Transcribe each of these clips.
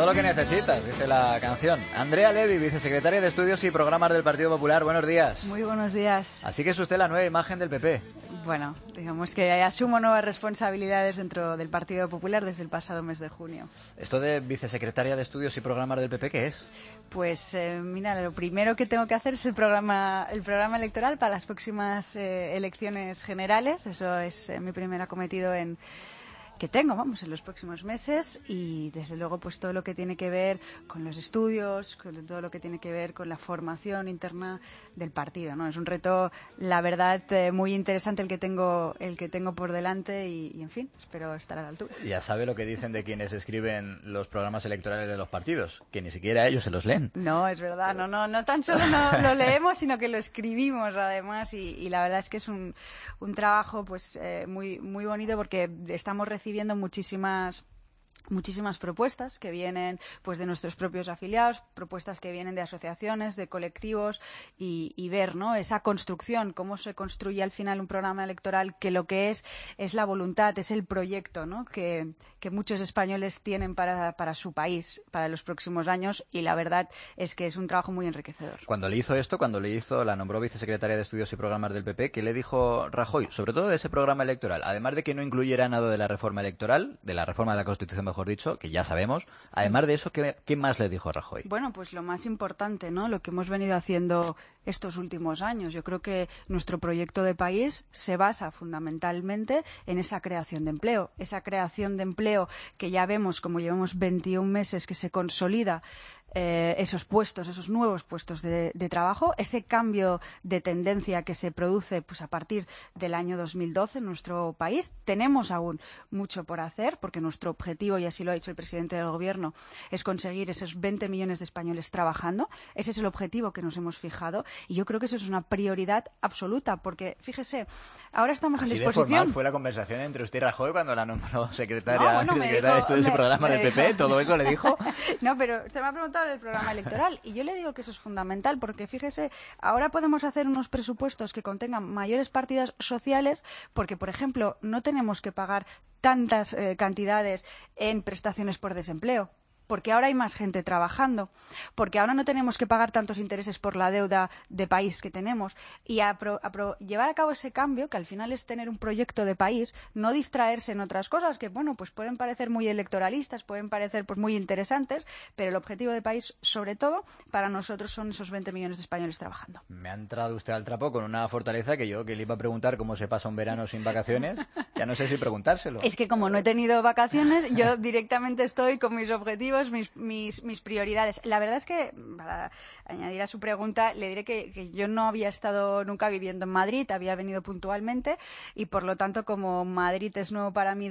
lo que necesitas, dice la canción. Andrea Levy, vicesecretaria de Estudios y Programas del Partido Popular. Buenos días. Muy buenos días. Así que es usted la nueva imagen del PP. Bueno, digamos que asumo nuevas responsabilidades dentro del Partido Popular desde el pasado mes de junio. ¿Esto de vicesecretaria de Estudios y Programas del PP qué es? Pues mira, lo primero que tengo que hacer es el programa electoral para las próximas elecciones generales. Eso es mi primer acometido que tengo, en los próximos meses, y desde luego pues todo lo que tiene que ver con los estudios, con todo lo que tiene que ver con la formación interna del partido, ¿no? Es un reto, la verdad, muy interesante el que tengo por delante y en fin, espero estar a la altura. Ya sabe lo que dicen de quienes escriben los programas electorales de los partidos, que ni siquiera ellos se los leen. No, es verdad, no tan solo no lo leemos, sino que lo escribimos además, y la verdad es que es un trabajo pues muy muy bonito, porque estamos recibiendo muchísimas propuestas que vienen pues de nuestros propios afiliados, propuestas que vienen de asociaciones, de colectivos, y ver, ¿no?, esa construcción, cómo se construye al final un programa electoral, que lo que es la voluntad, es el proyecto, ¿no?, que muchos españoles tienen para su país, para los próximos años, y la verdad es que es un trabajo muy enriquecedor. Cuando le hizo la nombró vicesecretaria de Estudios y Programas del PP, ¿qué le dijo Rajoy? Sobre todo de ese programa electoral, además de que no incluyera nada de la reforma electoral, de la reforma de la Constitución, mejor dicho, que ya sabemos. Además de eso, ¿qué más le dijo Rajoy? Bueno, pues lo más importante, ¿no?, lo que hemos venido haciendo estos últimos años. Yo creo que nuestro proyecto de país se basa fundamentalmente en esa creación de empleo. Esa creación de empleo que ya vemos, como llevamos 21 meses, que se consolida esos nuevos puestos de trabajo, ese cambio de tendencia que se produce pues a partir del año 2012 en nuestro país. Tenemos aún mucho por hacer, porque nuestro objetivo, y así lo ha dicho el presidente del Gobierno, es conseguir esos 20 millones de españoles trabajando. Ese es el objetivo que nos hemos fijado, y yo creo que eso es una prioridad absoluta, porque fíjese, ahora estamos en disposición. Así de formal fue la conversación entre usted y Rajoy cuando la nombró secretaria de Estudios y Programas del PP. ¿Todo eso le dijo? No, pero usted me ha preguntado el programa electoral, y yo le digo que eso es fundamental, porque fíjese, ahora podemos hacer unos presupuestos que contengan mayores partidas sociales, porque, por ejemplo, no tenemos que pagar tantas cantidades en prestaciones por desempleo, porque ahora hay más gente trabajando, porque ahora no tenemos que pagar tantos intereses por la deuda de país que tenemos, y llevar a cabo ese cambio, que al final es tener un proyecto de país, no distraerse en otras cosas que, bueno, pues pueden parecer muy electoralistas, pueden parecer pues muy interesantes, pero el objetivo de país, sobre todo, para nosotros son esos 20 millones de españoles trabajando. Me ha entrado usted al trapo con una fortaleza que le iba a preguntar cómo se pasa un verano sin vacaciones, ya no sé si preguntárselo. Es que como no he tenido vacaciones, yo directamente estoy con mis objetivos, mis prioridades. La verdad es que, para añadir a su pregunta, le diré que yo no había estado nunca viviendo en Madrid, había venido puntualmente, y por lo tanto, como Madrid es nuevo para mí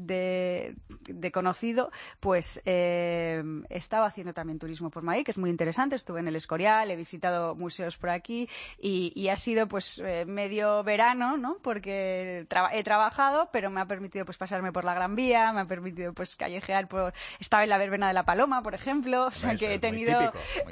de conocido, pues estaba haciendo también turismo por Madrid, que es muy interesante. Estuve en el Escorial, he visitado museos por aquí, y ha sido pues medio verano, ¿no?, porque he trabajado, pero me ha permitido pues pasarme por la Gran Vía, me ha permitido pues callejear estaba en la verbena de la Paloma, por ejemplo, o sea que he tenido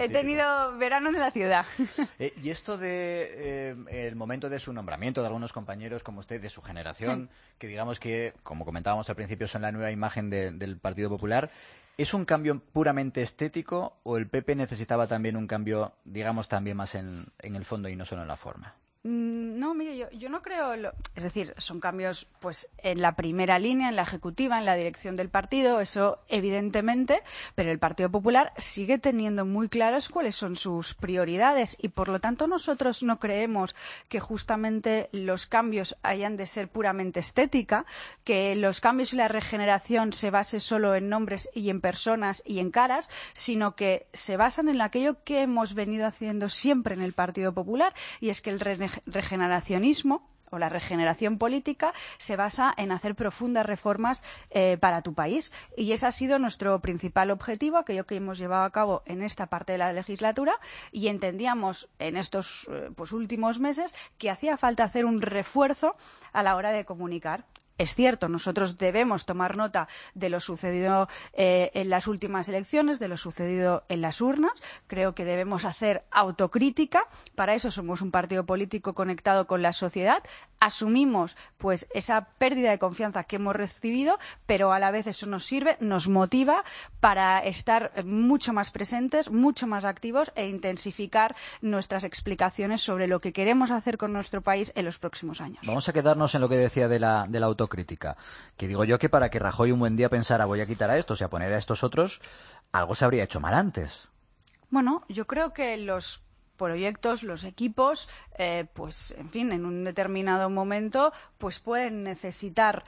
verano en la ciudad. Y esto de el momento de su nombramiento, de algunos compañeros como usted, de su generación, que digamos que, como comentábamos al principio, son la nueva imagen del Partido Popular, ¿es un cambio puramente estético o el PP necesitaba también un cambio, digamos, también más en el fondo y no solo en la forma? No, mire, yo no creo... Es decir, son cambios pues en la primera línea, en la ejecutiva, en la dirección del partido, eso evidentemente, pero el Partido Popular sigue teniendo muy claras cuáles son sus prioridades, y por lo tanto nosotros no creemos que justamente los cambios hayan de ser puramente estética, que los cambios y la regeneración se base solo en nombres y en personas y en caras, sino que se basan en aquello que hemos venido haciendo siempre en el Partido Popular, y es que el regeneracionismo o la regeneración política se basa en hacer profundas reformas para tu país, y ese ha sido nuestro principal objetivo, aquello que hemos llevado a cabo en esta parte de la legislatura, y entendíamos en estos últimos meses que hacía falta hacer un refuerzo a la hora de comunicar. Es cierto, nosotros debemos tomar nota de lo sucedido en las últimas elecciones, de lo sucedido en las urnas. Creo que debemos hacer autocrítica. Para eso somos un partido político conectado con la sociedad. asumimos pues esa pérdida de confianza que hemos recibido, pero a la vez eso nos sirve, nos motiva para estar mucho más presentes, mucho más activos e intensificar nuestras explicaciones sobre lo que queremos hacer con nuestro país en los próximos años. Vamos a quedarnos en lo que decía de la autocrítica, que digo yo que para que Rajoy un buen día pensara voy a quitar a estos y a poner a estos otros, algo se habría hecho mal antes. Bueno, yo creo que los proyectos, los equipos, pues, en fin, en un determinado momento, pues pueden necesitar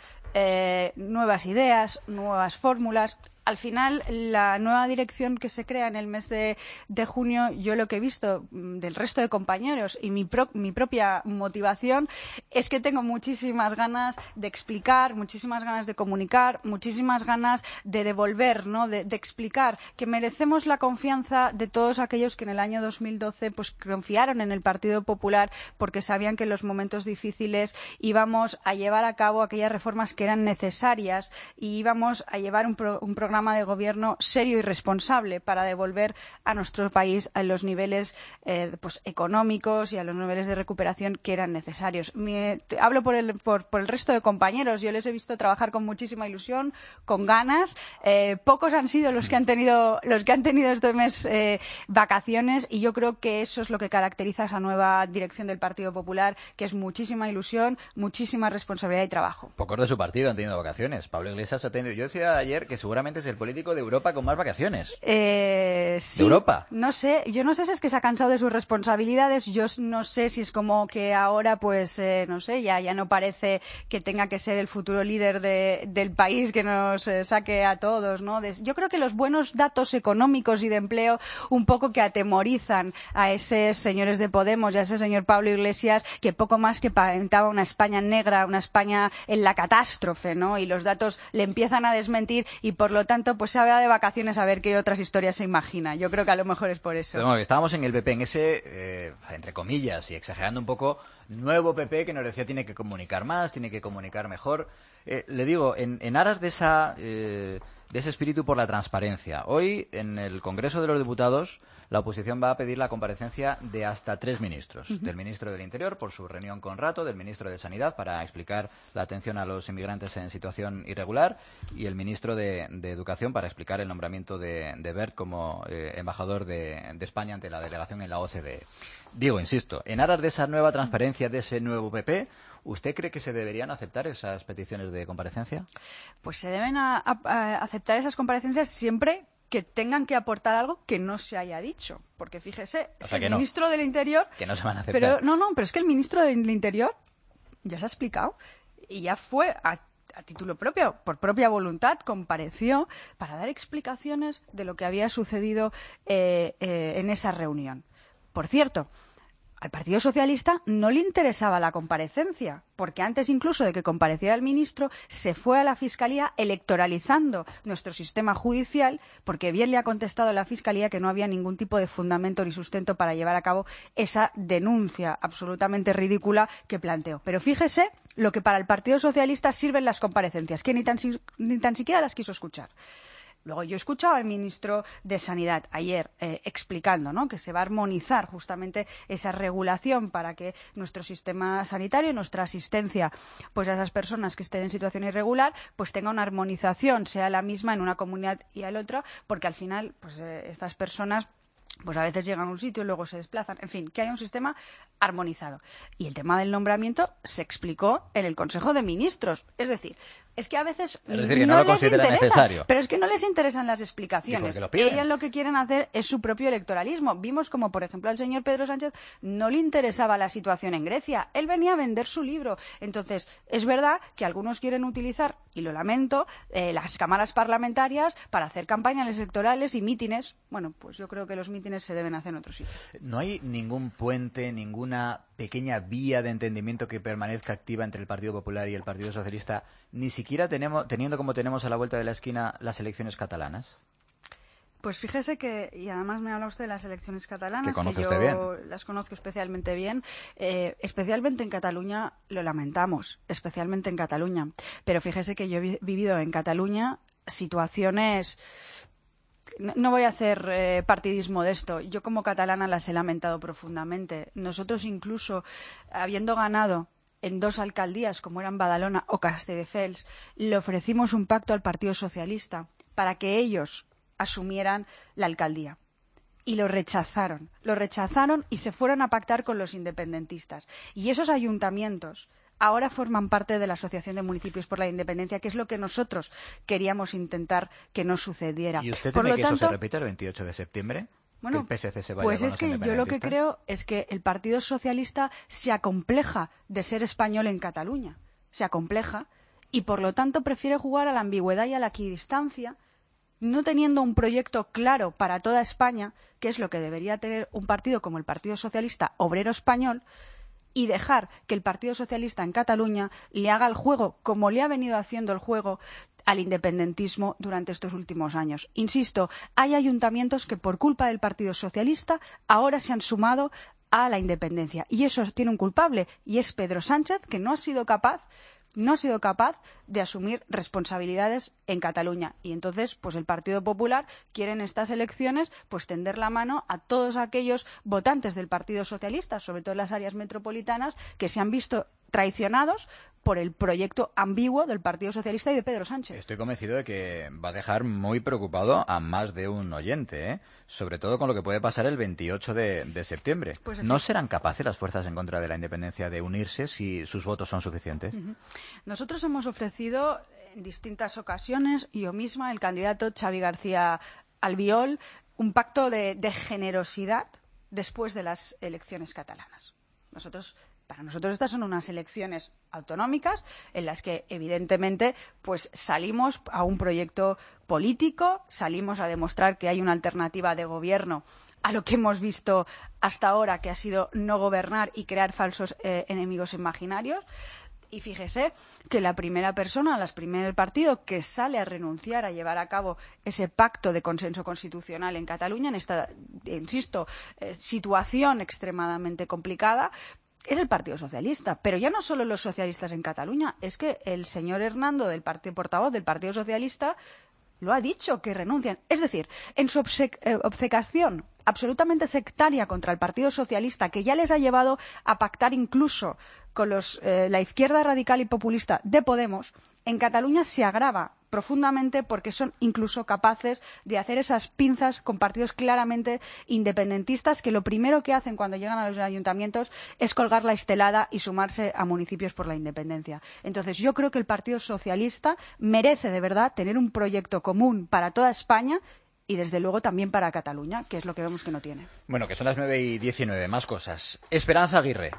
nuevas ideas, nuevas fórmulas. Al final, la nueva dirección que se crea en el mes de junio, yo lo que he visto del resto de compañeros y mi propia motivación es que tengo muchísimas ganas de explicar, muchísimas ganas de comunicar, muchísimas ganas de devolver, ¿no? de explicar que merecemos la confianza de todos aquellos que en el año 2012 pues confiaron en el Partido Popular porque sabían que en los momentos difíciles íbamos a llevar a cabo aquellas reformas que eran necesarias y íbamos a llevar un programa de gobierno serio y responsable para devolver a nuestro país a los niveles pues económicos y a los niveles de recuperación que eran necesarios. Hablo por el resto de compañeros. Yo les he visto trabajar con muchísima ilusión, con ganas. Pocos han sido los que han tenido este mes vacaciones y yo creo que eso es lo que caracteriza a esa nueva dirección del Partido Popular, que es muchísima ilusión, muchísima responsabilidad y trabajo. Pocos de su partido han tenido vacaciones. Pablo Iglesias ha tenido... Yo decía ayer que seguramente es el político de Europa con más vacaciones. Sí, ¿de Europa? No sé. Yo no sé si es que se ha cansado de sus responsabilidades. Yo no sé si es como que ahora, pues, no sé, ya no parece que tenga que ser el futuro líder del país que nos saque a todos, ¿no? Yo creo que los buenos datos económicos y de empleo un poco que atemorizan a esos señores de Podemos y a ese señor Pablo Iglesias, que poco más que pintaba una España negra, una España en la catástrofe, ¿no? Y los datos le empiezan a desmentir y, por lo tanto, pues se va de vacaciones a ver qué otras historias se imagina. Yo creo que a lo mejor es por eso. Pero bueno, estábamos en el PP, en ese, entre comillas, y exagerando un poco, nuevo PP que nos decía tiene que comunicar más, tiene que comunicar mejor. Le digo, en aras de ese espíritu por la transparencia, hoy en el Congreso de los Diputados la oposición va a pedir la comparecencia de hasta 3 ministros. Del ministro del Interior por su reunión con Rato, del ministro de Sanidad para explicar la atención a los inmigrantes en situación irregular y el ministro de Educación para explicar el nombramiento de Wert como embajador de España ante la delegación en la OCDE. Digo, insisto, en aras de esa nueva transparencia, de ese nuevo PP, ¿usted cree que se deberían aceptar esas peticiones de comparecencia? Pues se deben aceptar esas comparecencias siempre que tengan que aportar algo que no se haya dicho. Porque fíjese, es el ministro del Interior... Que no se van a aceptar. Pero es que el ministro del Interior ya se ha explicado y ya fue a título propio, por propia voluntad, compareció para dar explicaciones de lo que había sucedido en esa reunión. Por cierto, al Partido Socialista no le interesaba la comparecencia, porque antes incluso de que compareciera el ministro, se fue a la Fiscalía electoralizando nuestro sistema judicial, porque bien le ha contestado la Fiscalía que no había ningún tipo de fundamento ni sustento para llevar a cabo esa denuncia absolutamente ridícula que planteó. Pero fíjese lo que para el Partido Socialista sirven las comparecencias, que ni tan siquiera las quiso escuchar. Luego yo he escuchado al ministro de Sanidad ayer explicando, ¿no?, que se va a armonizar justamente esa regulación para que nuestro sistema sanitario, nuestra asistencia pues a esas personas que estén en situación irregular, pues tenga una armonización, sea la misma en una comunidad y en la otra, porque al final pues estas personas pues a veces llegan a un sitio y luego se desplazan. En fin, que haya un sistema armonizado. Y el tema del nombramiento se explicó en el Consejo de Ministros. Es decir, es que a veces que no lo considera necesario. Pero es que no les interesan las explicaciones. Ellas lo que quieren hacer es su propio electoralismo. Vimos como, por ejemplo, al señor Pedro Sánchez no le interesaba la situación en Grecia. Él venía a vender su libro. Entonces, es verdad que algunos quieren utilizar, y lo lamento, las cámaras parlamentarias para hacer campañas electorales y mítines. Bueno, pues yo creo que los mítines se deben hacer en otros sitios. ¿No hay ningún puente, ninguna pequeña vía de entendimiento que permanezca activa entre el Partido Popular y el Partido Socialista, ni siquiera teniendo como tenemos a la vuelta de la esquina las elecciones catalanas? Pues fíjese que, y además me habla usted de las elecciones catalanas, que yo bien. Las conozco especialmente bien, especialmente en Cataluña lo lamentamos, especialmente en Cataluña. Pero fíjese que yo he vivido en Cataluña situaciones... No voy a hacer partidismo de esto. Yo como catalana las he lamentado profundamente. Nosotros incluso, habiendo ganado en 2 alcaldías, como eran Badalona o Castelldefels, le ofrecimos un pacto al Partido Socialista para que ellos asumieran la alcaldía. Y lo rechazaron y se fueron a pactar con los independentistas. Y esos ayuntamientos ahora forman parte de la Asociación de Municipios por la Independencia, que es lo que nosotros queríamos intentar que no sucediera. ¿Y usted teme que eso se repita el 28 de septiembre? Bueno, que el PSC se vaya pues con es los que yo lo que creo es que el Partido Socialista se acompleja de ser español en Cataluña. Se acompleja y, por lo tanto, prefiere jugar a la ambigüedad y a la equidistancia, no teniendo un proyecto claro para toda España, que es lo que debería tener un partido como el Partido Socialista Obrero Español, y dejar que el Partido Socialista en Cataluña le haga el juego, como le ha venido haciendo el juego al independentismo durante estos últimos años. Insisto, hay ayuntamientos que por culpa del Partido Socialista ahora se han sumado a la independencia. Y eso tiene un culpable, y es Pedro Sánchez, que no ha sido capaz de asumir responsabilidades en Cataluña. Y entonces, pues el Partido Popular quiere en estas elecciones pues tender la mano a todos aquellos votantes del Partido Socialista, sobre todo en las áreas metropolitanas, que se han visto traicionados por el proyecto ambiguo del Partido Socialista y de Pedro Sánchez. Estoy convencido de que va a dejar muy preocupado a más de un oyente, ¿eh? Sobre todo con lo que puede pasar el 28 de septiembre. Pues ¿No serán capaces las fuerzas en contra de la independencia de unirse si sus votos son suficientes? Nosotros hemos ofrecido en distintas ocasiones, yo misma, el candidato Xavi García Albiol, un pacto de generosidad después de las elecciones catalanas. Para nosotros estas son unas elecciones autonómicas en las que, evidentemente, pues salimos a un proyecto político, salimos a demostrar que hay una alternativa de gobierno a lo que hemos visto hasta ahora, que ha sido no gobernar y crear falsos enemigos imaginarios. Y fíjese que la primera persona, el primer partido que sale a renunciar a llevar a cabo ese pacto de consenso constitucional en Cataluña, en esta, insisto, situación extremadamente complicada, es el Partido Socialista. Pero ya no solo los socialistas en Cataluña, es que el señor Hernando, del partido portavoz del Partido Socialista, lo ha dicho, que renuncian. Es decir, en su obcecación absolutamente sectaria contra el Partido Socialista, que ya les ha llevado a pactar incluso con la izquierda radical y populista de Podemos, en Cataluña se agrava profundamente porque son incluso capaces de hacer esas pinzas con partidos claramente independentistas que lo primero que hacen cuando llegan a los ayuntamientos es colgar la estelada y sumarse a Municipios por la Independencia. Entonces, yo creo que el Partido Socialista merece de verdad tener un proyecto común para toda España y, desde luego, también para Cataluña, que es lo que vemos que no tiene. Bueno, que son las 9:19, más cosas. Esperanza Aguirre.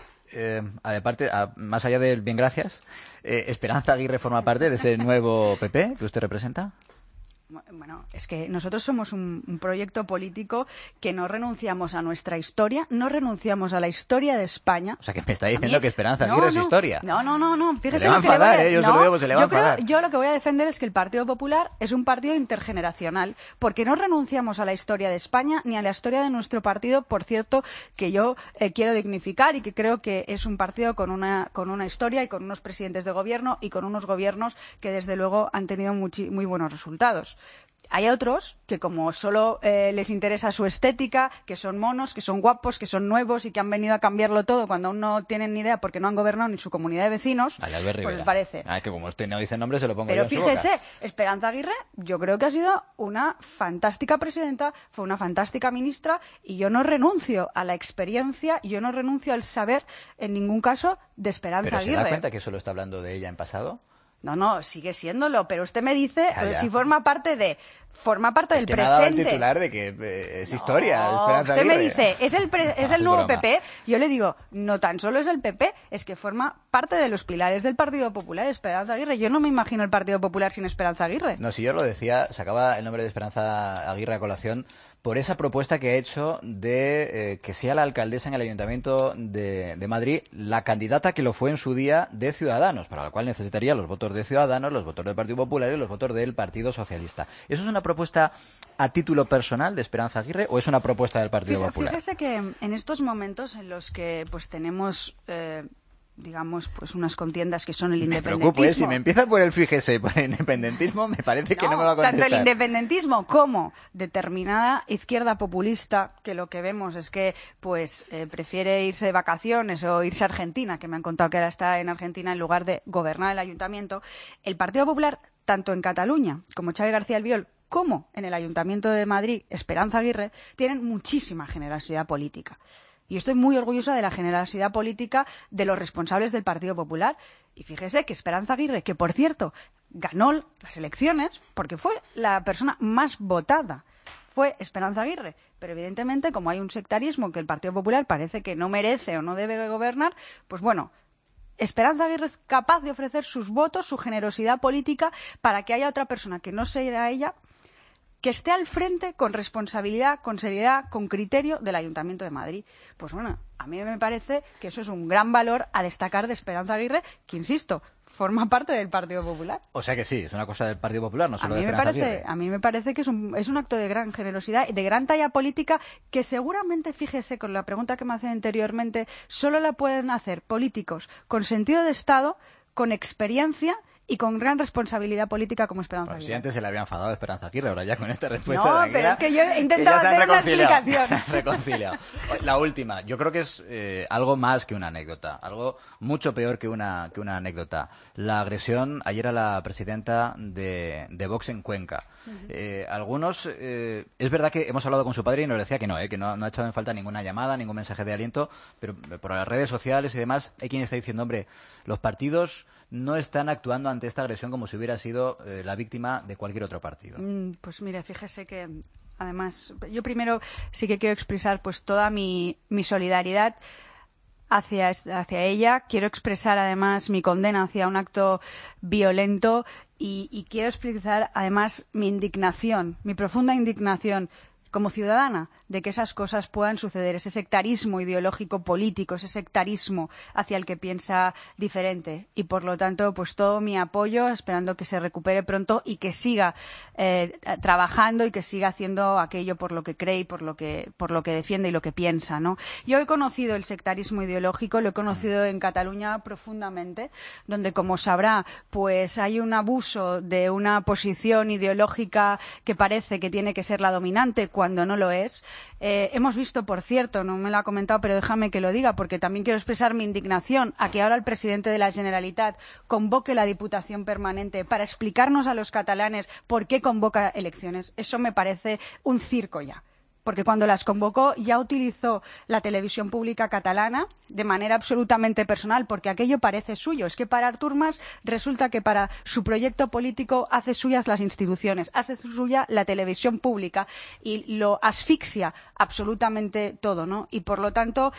Más allá del bien gracias, ¿Esperanza Aguirre forma parte de ese nuevo PP que usted representa? Bueno, es que nosotros somos un proyecto político que no renunciamos a nuestra historia, no renunciamos a la historia de España. O sea, que me está diciendo que Esperanza Aguirre es historia. No. Fíjese se le va a enfadar, yo se lo digo, pues se le va a enfadar. Yo lo que voy a defender es que el Partido Popular es un partido intergeneracional, porque no renunciamos a la historia de España ni a la historia de nuestro partido, por cierto, que yo quiero dignificar y que creo que es un partido con una historia y con unos presidentes de gobierno y con unos gobiernos que, desde luego, han tenido muy buenos resultados. Hay otros que, como solo les interesa su estética, que son monos, que son guapos, que son nuevos y que han venido a cambiarlo todo cuando aún no tienen ni idea porque no han gobernado ni su comunidad de vecinos, pues les parece. Que como usted no dice nombre, se lo pongo Pero yo en su boca. fíjese, Esperanza Aguirre, yo creo que ha sido una fantástica presidenta, fue una fantástica ministra, y yo no renuncio a la experiencia, yo no renuncio al saber, en ningún caso, de Esperanza Aguirre. ¿Pero se da cuenta que solo está hablando de ella en pasado? No, sigue siéndolo, pero usted me dice si forma parte del presente. Me ha dado el titular de que es historia, Esperanza Aguirre. Usted me dice, es el nuevo broma. PP. Yo le digo, no tan solo es el PP, es que forma parte de los pilares del Partido Popular, Esperanza Aguirre. Yo no me imagino el Partido Popular sin Esperanza Aguirre. No, si yo lo decía, sacaba el nombre de Esperanza Aguirre a colación por esa propuesta que ha hecho de que sea la alcaldesa en el Ayuntamiento de Madrid la candidata que lo fue en su día de Ciudadanos, para la cual necesitaría los votos de Ciudadanos, los votos del Partido Popular y los votos del Partido Socialista. ¿Eso es una propuesta a título personal de Esperanza Aguirre o es una propuesta del Partido Popular? Fíjese que en estos momentos en los que pues tenemos digamos, pues unas contiendas que son el independentismo. Me preocupo, si me empieza por el fíjese y por el independentismo, me parece que no me va a contestar. Tanto el independentismo como determinada izquierda populista, que lo que vemos es que pues prefiere irse de vacaciones o irse a Argentina, que me han contado que ahora está en Argentina en lugar de gobernar el ayuntamiento. El Partido Popular, tanto en Cataluña como Xavi García Albiol, como en el Ayuntamiento de Madrid, Esperanza Aguirre, tienen muchísima generosidad política. Y estoy muy orgullosa de la generosidad política de los responsables del Partido Popular. Y fíjese que Esperanza Aguirre, que por cierto ganó las elecciones porque fue la persona más votada, fue Esperanza Aguirre. Pero evidentemente, como hay un sectarismo que el Partido Popular parece que no merece o no debe gobernar, pues bueno, Esperanza Aguirre es capaz de ofrecer sus votos, su generosidad política, para que haya otra persona que no sea ella, que esté al frente con responsabilidad, con seriedad, con criterio del Ayuntamiento de Madrid. Pues bueno, a mí me parece que eso es un gran valor a destacar de Esperanza Aguirre, que, insisto, forma parte del Partido Popular. O sea que sí, es una cosa del Partido Popular, no solo de Esperanza Aguirre. A mí me parece que es un acto de gran generosidad y de gran talla política que seguramente, fíjese, con la pregunta que me hace anteriormente, solo la pueden hacer políticos con sentido de Estado, con experiencia y con gran responsabilidad política como Esperanza Aguirre. Si antes se le había enfadado Esperanza Aguirre, ahora ya con esta respuesta no, de Aguirre, pero es que yo he intentado hacer una explicación. Se han reconciliado. La última, yo creo que es algo más que una anécdota, algo mucho peor que una anécdota. La agresión ayer a la presidenta de Vox en Cuenca. Algunos, es verdad que hemos hablado con su padre y nos decía que no ha echado en falta ninguna llamada, ningún mensaje de aliento, pero por las redes sociales y demás hay quien está diciendo, hombre, los partidos no están actuando ante esta agresión como si hubiera sido la víctima de cualquier otro partido. Pues mire, fíjese que además yo primero sí que quiero expresar pues toda mi solidaridad hacia ella. Quiero expresar además mi condena hacia un acto violento y quiero expresar además mi indignación, mi profunda indignación como ciudadana de que esas cosas puedan suceder, ese sectarismo ideológico político, ese sectarismo hacia el que piensa diferente. Y por lo tanto, pues todo mi apoyo, esperando que se recupere pronto y que siga trabajando y que siga haciendo aquello por lo que cree y por lo que defiende y lo que piensa, ¿no? Yo he conocido el sectarismo ideológico, lo he conocido en Cataluña profundamente, donde, como sabrá, pues hay un abuso de una posición ideológica que parece que tiene que ser la dominante cuando no lo es. Hemos visto, por cierto, no me lo ha comentado, pero déjame que lo diga, porque también quiero expresar mi indignación a que ahora el presidente de la Generalitat convoque la Diputación Permanente para explicarnos a los catalanes por qué convoca elecciones. Eso me parece un circo ya. Porque cuando las convocó ya utilizó la televisión pública catalana de manera absolutamente personal, porque aquello parece suyo. Es que para Artur Mas resulta que para su proyecto político hace suyas las instituciones, hace suya la televisión pública y lo asfixia absolutamente todo, ¿no? Y por lo tanto,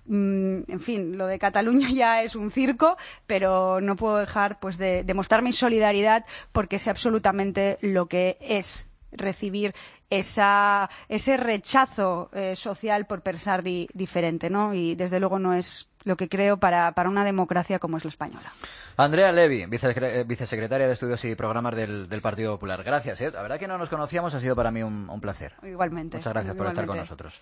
en fin, lo de Cataluña ya es un circo, pero no puedo dejar pues de mostrar mi solidaridad porque sé absolutamente lo que es recibir ese rechazo social por pensar diferente, ¿no? Y desde luego no es lo que creo para una democracia como es la española. Andrea Levy, vicesecretaria de Estudios y Programas del Partido Popular. Gracias, La verdad que no nos conocíamos, ha sido para mí un placer. Igualmente. Muchas gracias por estar con nosotros.